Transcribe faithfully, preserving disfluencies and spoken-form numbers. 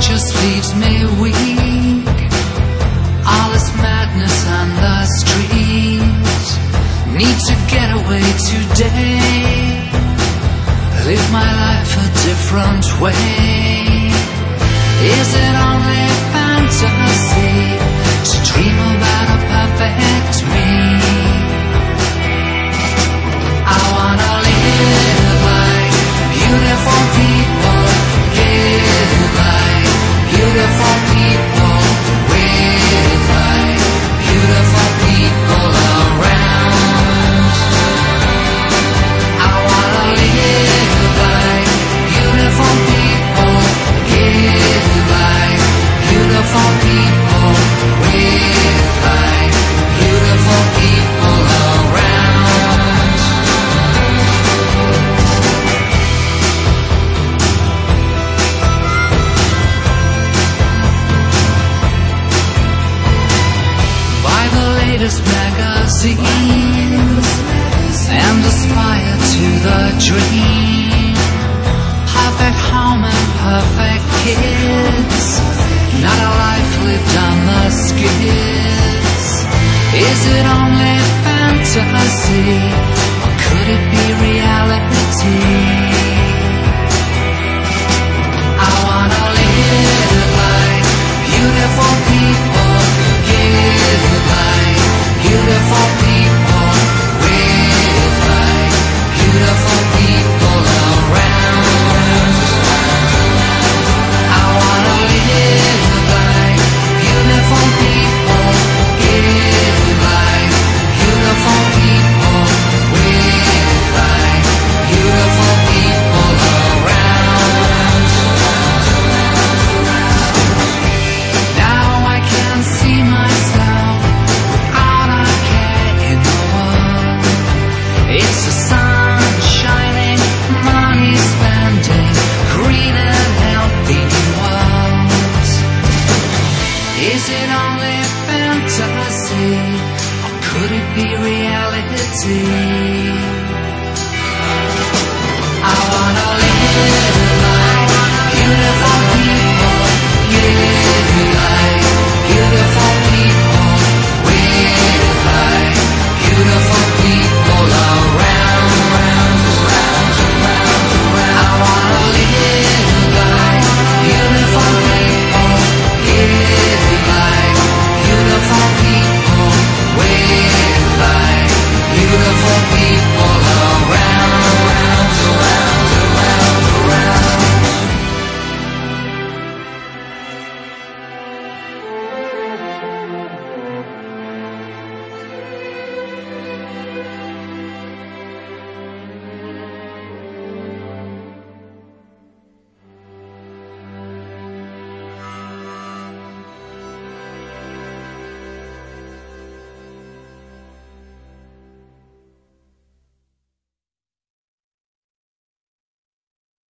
just leaves me weak. All this madness on the street. Need to get away today. Live my life a different way. Is it only fantasy to dream about a perfect me? I wanna live like beautiful people, live like beautiful people, with like beautiful people around. I wanna live like beautiful people, give like beautiful people, with like beautiful people around. Buy the latest magazines and aspire to the dream. Perfect home and perfect kids, not a life lived on the skids. Is it only fantasy, or could it be reality?